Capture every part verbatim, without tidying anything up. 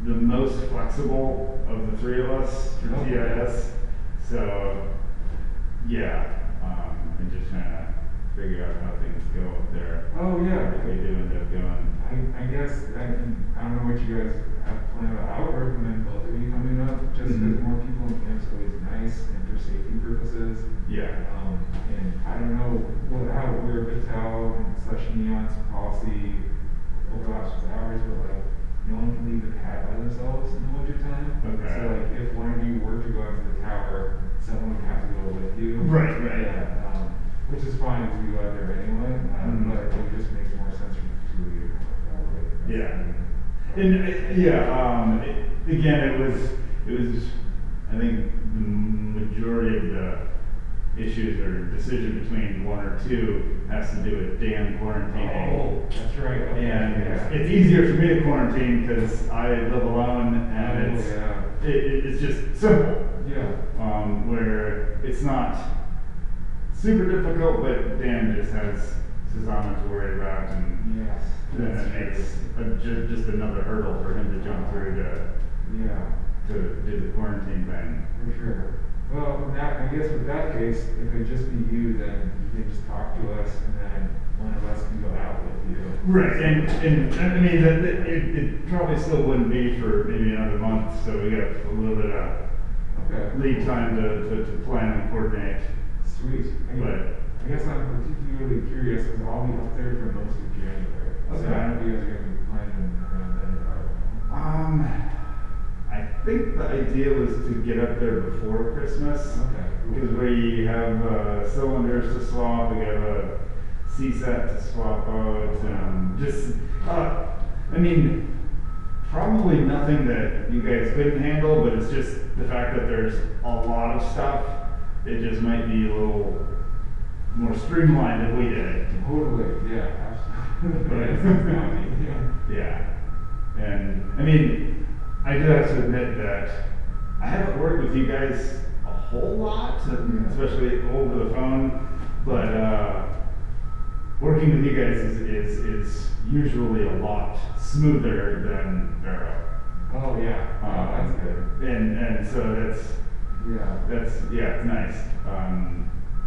the most flexible of the three of us for Okay. T I S. So, yeah, um, and just trying to figure out how things go up there. Oh, yeah. If we do end up going. I, I guess, I, I don't know what you guys have planned, but I would recommend both of you coming up, just because Mhm. more people in camp is always nice, and for safety purposes. Yeah. Um, and I don't know what, how Weir Patel slash Neon's policy overlaps with ours, but like, no one can leave the pad by themselves in the winter time. Okay. So like, if one of you were to go into the tower, someone would have to go with you. Right, right. Yeah, um, which is fine because we go out there anyway, um, Mhm. but it just makes more sense for the two of you to come that way. Yeah. And, uh, yeah, um, it, again, it was, it was, I think the majority of the issues or decision between one or two has to do with Dan quarantining. Oh, that's right. Okay. And Yeah. it's easier for me to quarantine because I live alone and Oh, it's, yeah. it, it, it's just simple. Yeah. Um, where it's not super difficult, but Dan just has Susanna to worry about, and Yes. then That's it true. makes a, just, just another hurdle for him to jump through to, Yeah. to do the quarantine thing. For sure. Well, in that, I guess with that case, if it just be you, then you can just talk to us, and then one of us can go out with you. Right, and, and I mean, that, that- it, it probably still wouldn't be for maybe another month, so we got a little bit of Okay. lead time to, to, to plan and coordinate. Sweet. I, But- I guess I'm particularly curious because I'll be up there for most of January. So I Okay. don't know if you guys are going to be planning around then or Um, I think the idea was to get up there before Christmas. Okay. Because we have uh, cylinders to swap, we have a C set to swap out, and just, uh, I mean, probably nothing that you guys couldn't handle, but it's just the fact that there's a lot of stuff. It just might be a little more streamlined if we did it. Totally. Yeah. Absolutely. Right. That sounds funny. Yeah. Yeah. And, I mean, I do have to admit that I haven't worked with you guys a whole lot, especially over the phone, but uh, working with you guys is, is, is usually a lot smoother than Vero. Oh yeah. Oh, that's good. And, and so that's, Yeah. that's, yeah, it's nice. Um,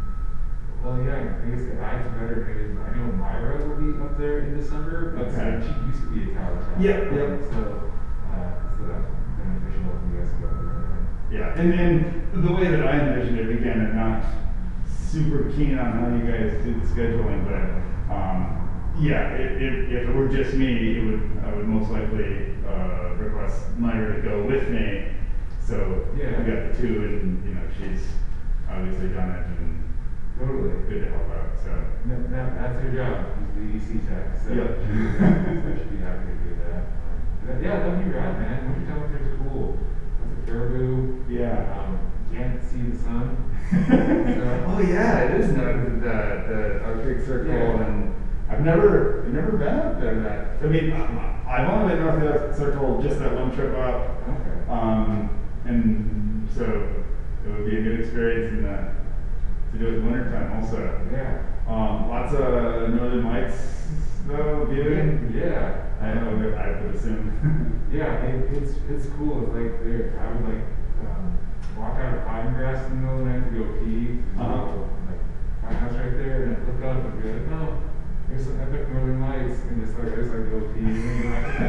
Well, yeah, I guess the odds better because I know Myra will be up there in December. But Okay. she used to be a tower staff. Yep, yep. So, uh, so that's beneficial if you guys go there. Yeah, and, and the way that I envision it, again, I'm not super keen on how you guys do the scheduling, but, um, yeah, if, if, if it were just me, it would, I would most likely, uh, request Myra to go with me. So, Yeah. we got the two, and, you know, she's obviously done it, and Totally. good to help out, so. That, that, that's her job. She's the E C tech. So Yep. she, so she'd be happy to do that. Um, that yeah, that'd be rad, man. Winter temperature's cool. That's a caribou. Yeah. Um, can't see the sun. So- Oh yeah, it is no, the, the Arctic Circle, Yeah. and I've never, I've never been up there. That I mean, I, I've only been north of the Arctic Circle just that one trip up, Okay. um, and so it would be a good experience in the, to do it in wintertime also. Yeah. Um, lots of Northern Lights though, viewing. Yeah. I know, that I would assume. Yeah, it, it's it's cool. It's like there, I would like um, walk out of pine grass in the middle of the night to go pee. Uh-huh. So, like pine house right there, and I look up and be like, oh, there's some epic northern lights, and just like I just like go pee. And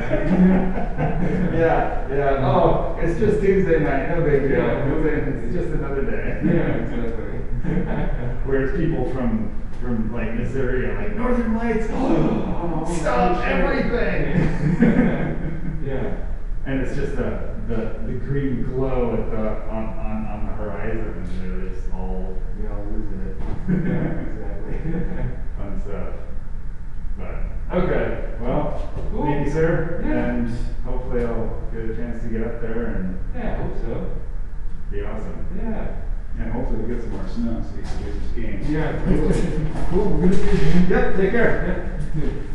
like, Yeah, yeah. Oh, it's just Tuesday night. No big deal. Yeah, no big- It's just another day. Yeah, exactly. Whereas people from from like Missouri are like Northern Lights. Oh, stop sure. everything. Yeah. And it's just the, the the green glow at the on, on, on the horizon, and they're just all We all lose it. Yeah, exactly. fun stuff. But okay, well, Cool. thank you, sir, Yeah. and hopefully I'll get a chance to get up there and Yeah, I hope so. be awesome. Yeah. And hopefully we get some more snow so you can do some skiing. Yeah, totally. Cool, we're gonna see you. Yep, take care. Yeah.